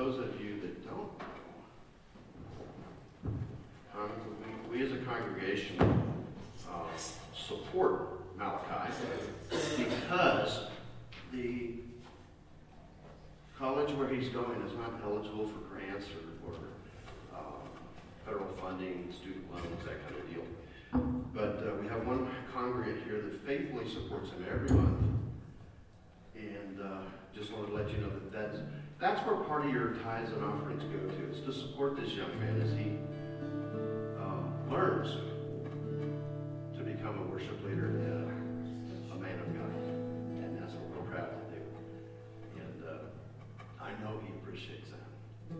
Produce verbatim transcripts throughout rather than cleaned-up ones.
those of you that don't know, um, we, we as a congregation uh, support Malachi because the college where he's going is not eligible for grants or, or uh, federal funding, student loans, that kind of deal. But uh, we have one congregant here that faithfully supports him every month. And uh, just wanted to let you know that that's, that's where part of your tithes and offerings go to, is to support this young man as he uh, learns to become a worship leader and a, a man of God. And that's what we're proud to do. And uh, I know he appreciates that.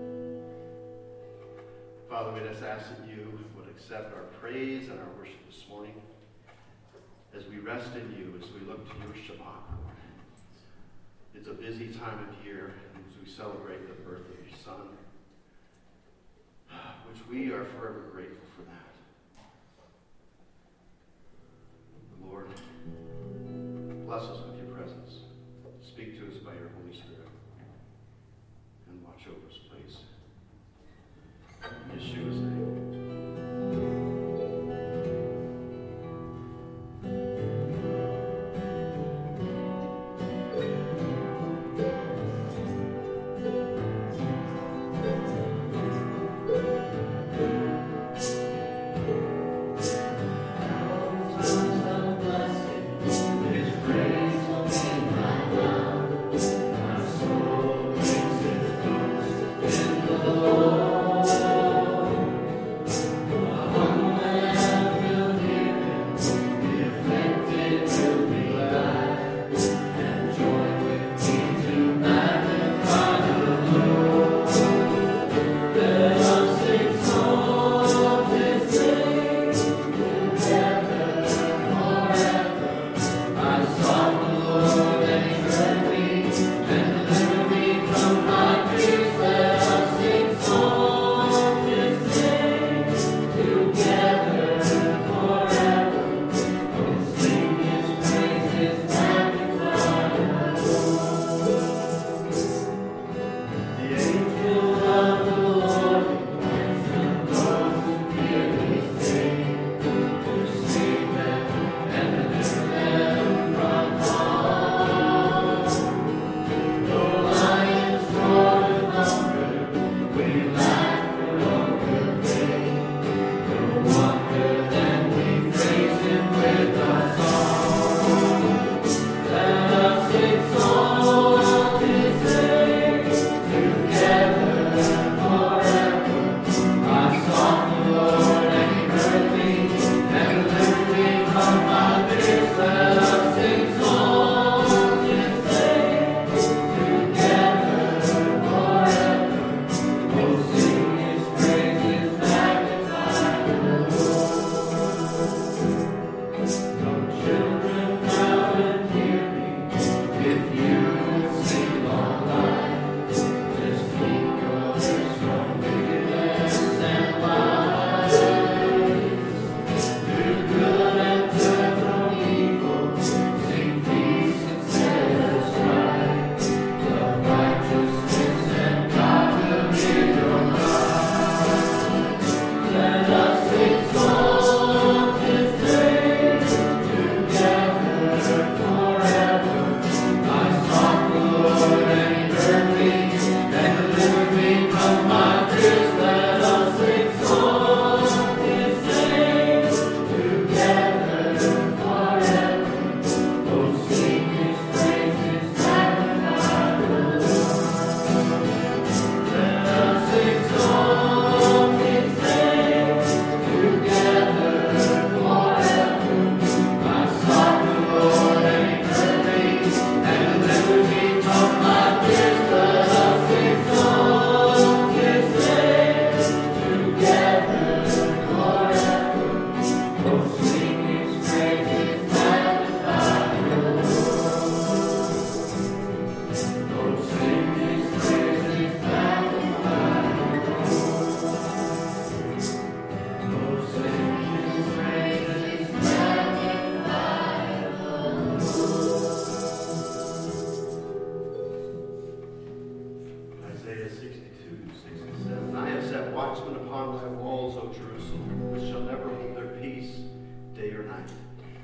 Father, we just ask that you would accept our praise and our worship this morning as we rest in you, as we look to your Shabbat, Lord. It's a busy time of year as we celebrate the birth of your Son, which we are forever grateful for that. Lord, bless us with your presence. Speak to us by your Holy Spirit. And watch over us, please. In Yeshua's name. Thank you.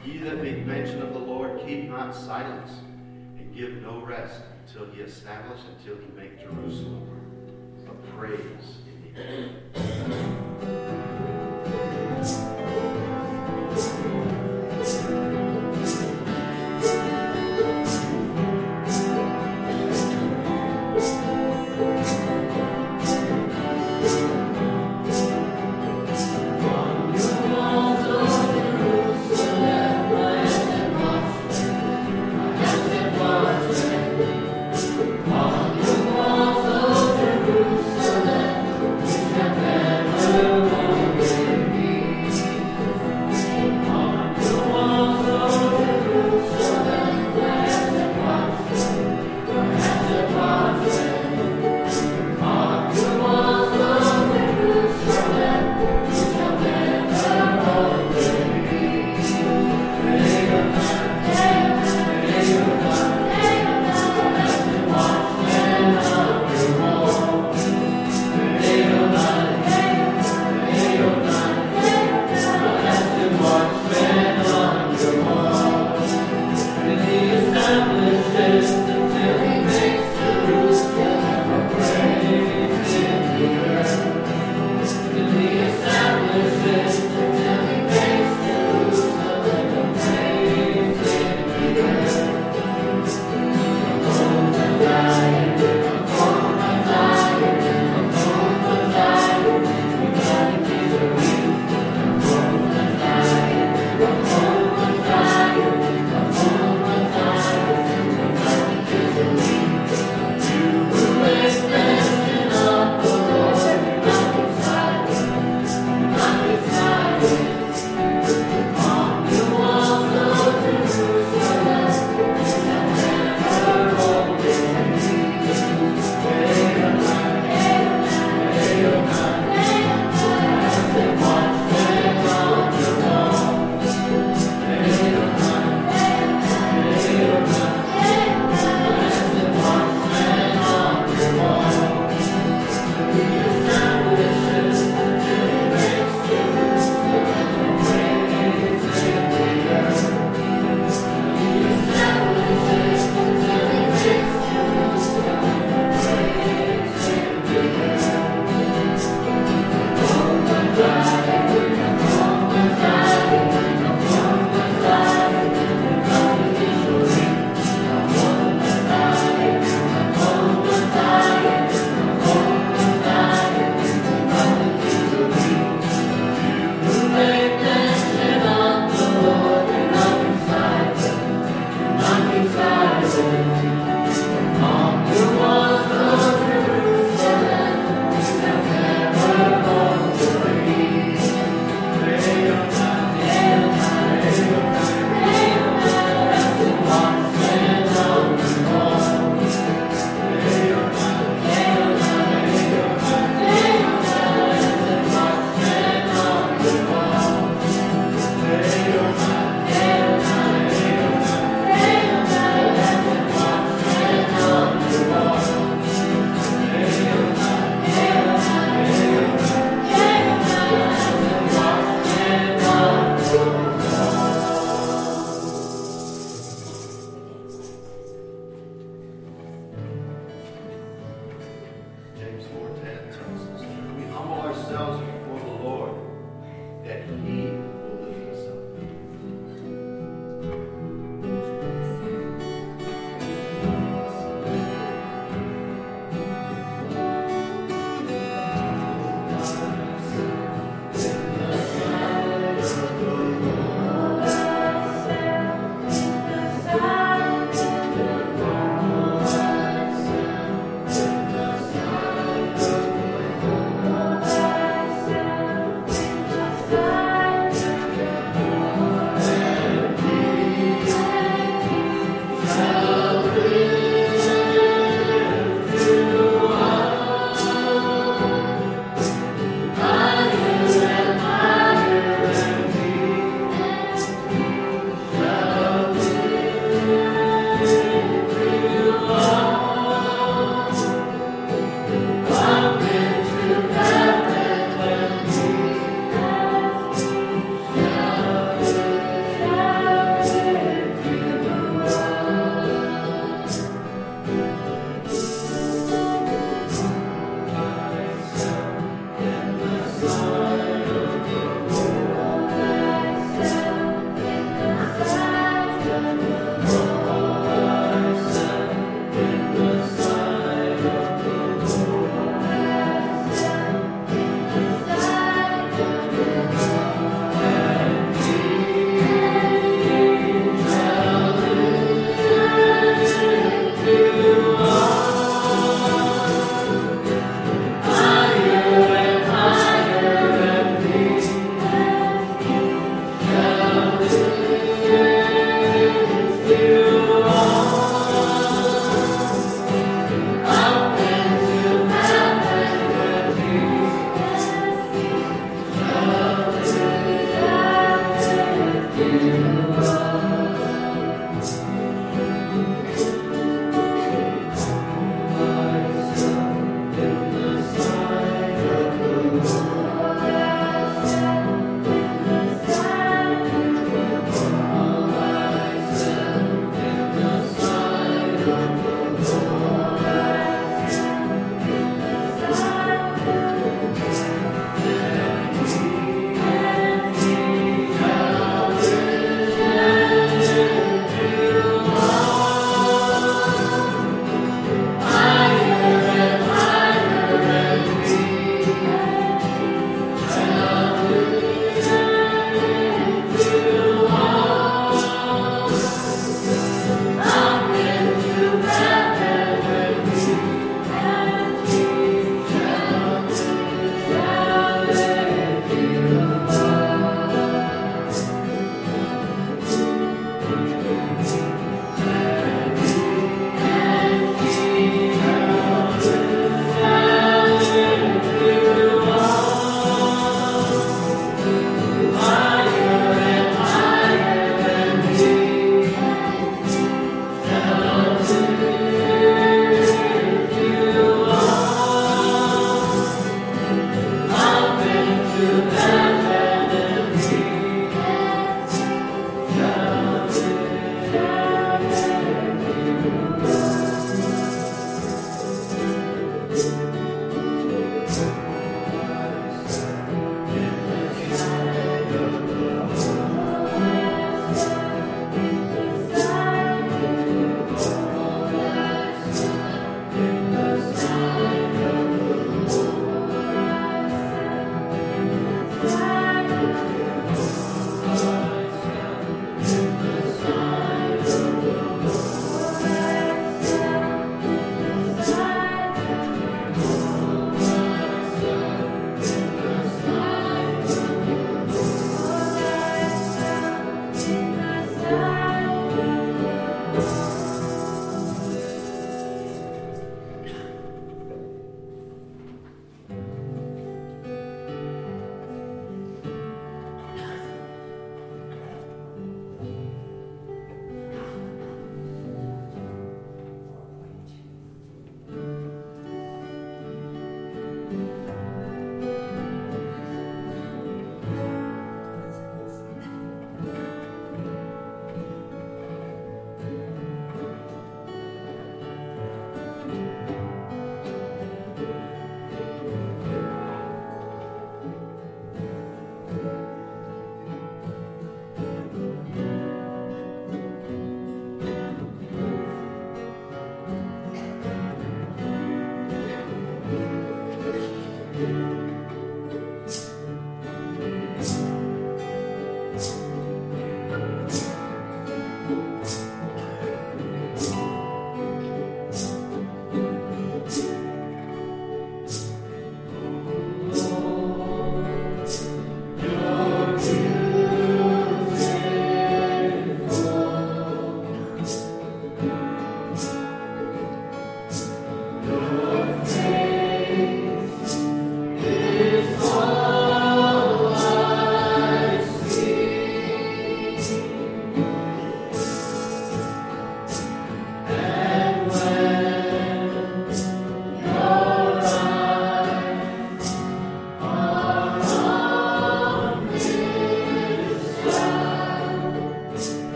Ye that make mention of the Lord, keep not silence, and give no rest until he establish, until he make Jerusalem a praise in the earth. On the walls of Jerusalem, we shall never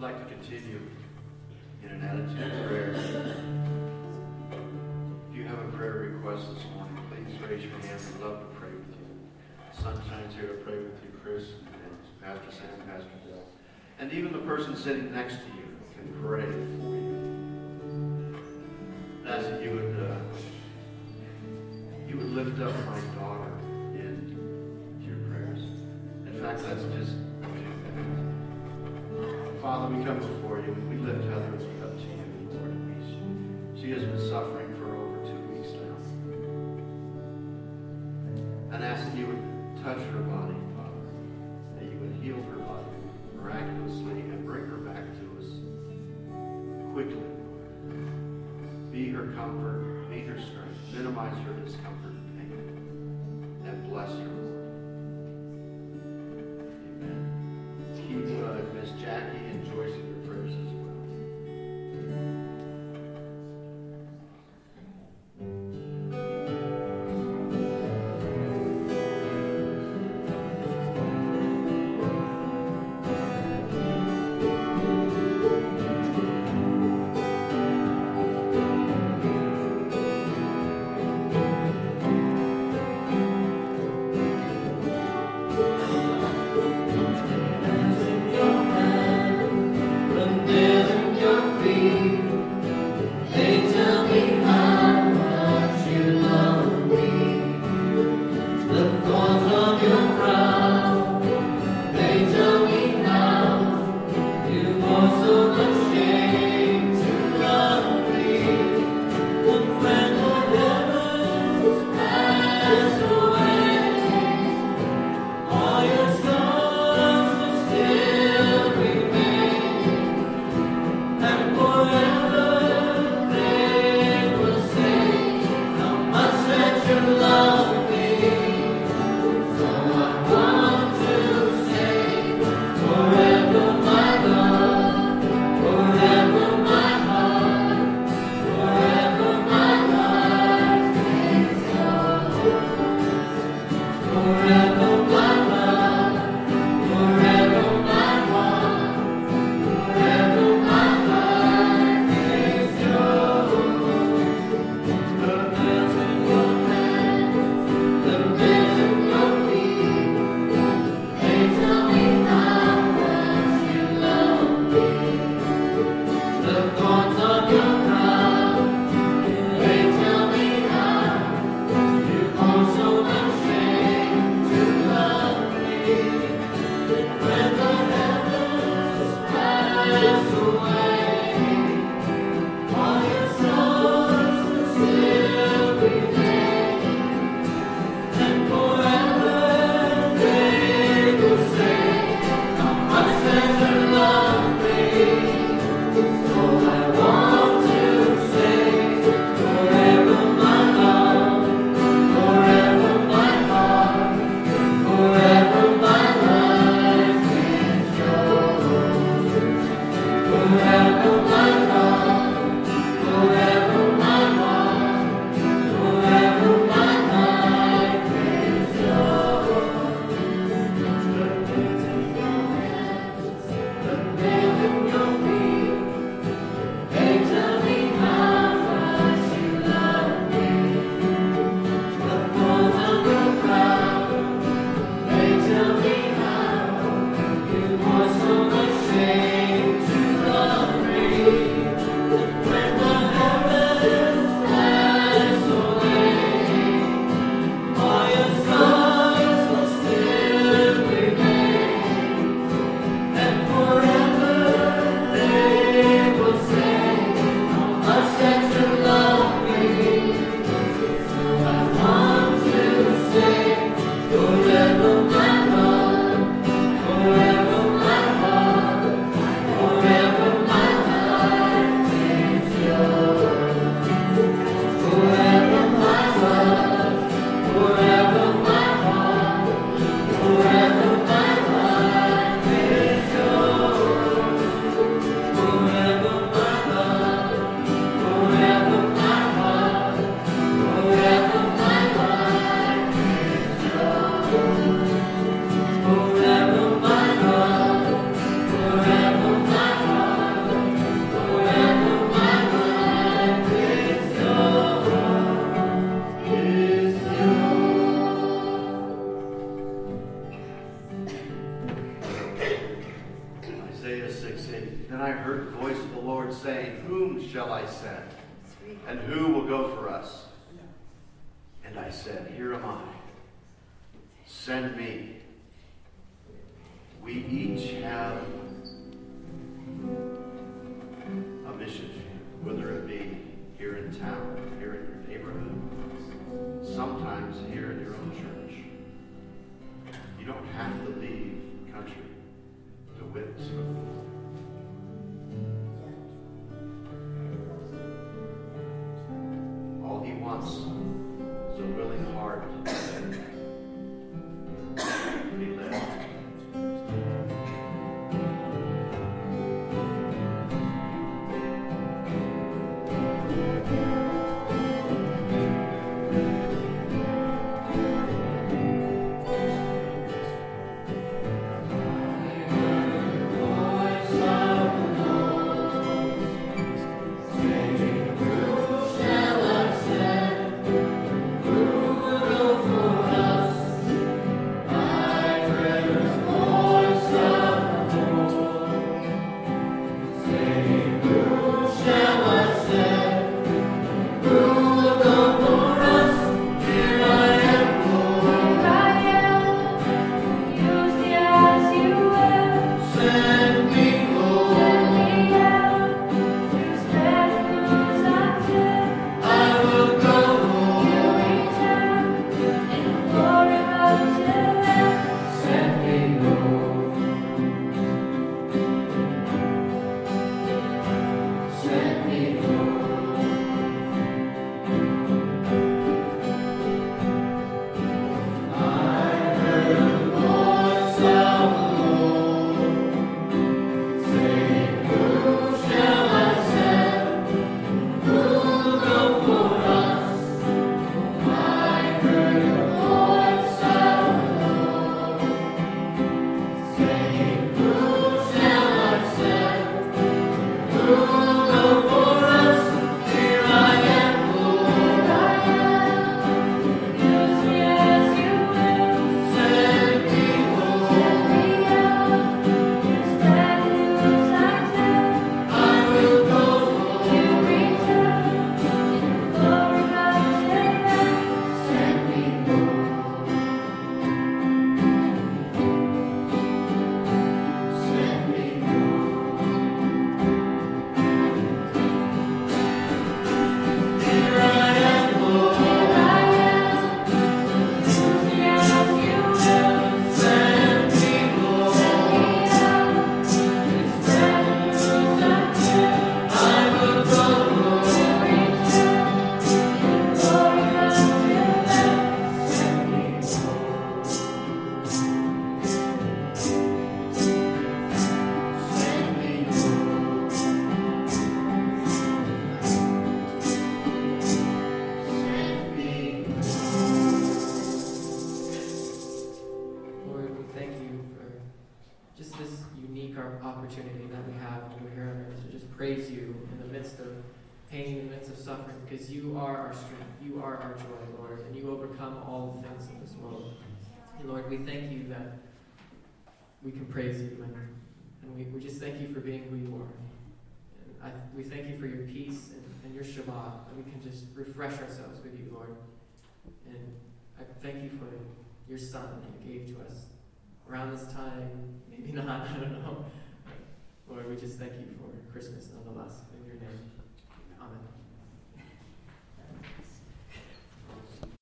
like to continue in an attitude of prayer. If you have a prayer request this morning, please raise your hand. We'd love to pray with you. Sunshine's here to pray with you, Chris, and Pastor Sam, Pastor Bill. And even the person sitting next to you can pray for you. I ask that you would, uh, you would lift up my daughter in your prayers. In fact, that's just Father, we come before you and we lift Heather up to you, Lord. She has been suffering for over two weeks now. And ask that you would touch her body, Father, that you would heal her body miraculously and bring her back to us quickly. Be her comfort, be her strength, minimize her discomfort and pain, and bless her, Lord. Amen. Keep uh, Miss Jackie and Joyce in your prayers as well. heard the voice of the Lord saying, "Whom shall I send? And who will go for us?" And I said, "Here am I. Send me." We each have a mission field, whether it be here in town, here in your neighborhood, sometimes here in your own church. You don't have to leave the country to witness for the Lord. All he wants is a willing heart to be led. opportunity that we have when we're here on earth to just praise you in the midst of pain, in the midst of suffering, because you are our strength, you are our joy, Lord, and you overcome all the things in this world. And Lord, we thank you that we can praise you, and, and we, we just thank you for being who you are. And I, we thank you for your peace and, and your Shabbat, and we can just refresh ourselves with you, Lord. And I thank you for your Son that you gave to us around this time, maybe not, I don't know. Lord, we just thank you for Christmas nonetheless. In your name, amen.